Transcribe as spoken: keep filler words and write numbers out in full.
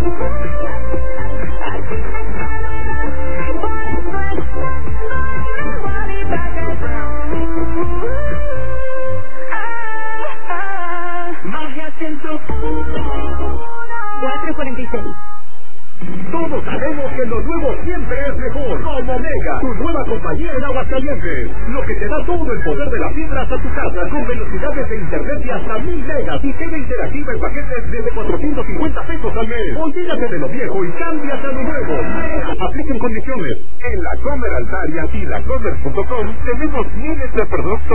cuatro cuarenta y seis. Todos sabemos que lo nuevo siempre es mejor. Como Mega, tu nueva compañía en Aguascalientes. Lo que te da todo el poder de la fibra hasta tu casa, con velocidades de internet de hasta mil megas y tele interactiva en paquetes desde cuatrocientos cincuenta pesos al mes. Olvídate de lo viejo y cámbiate a lo nuevo. Mega, apliquen condiciones. En la Comer Altaria y la Comer punto com tenemos miles de productos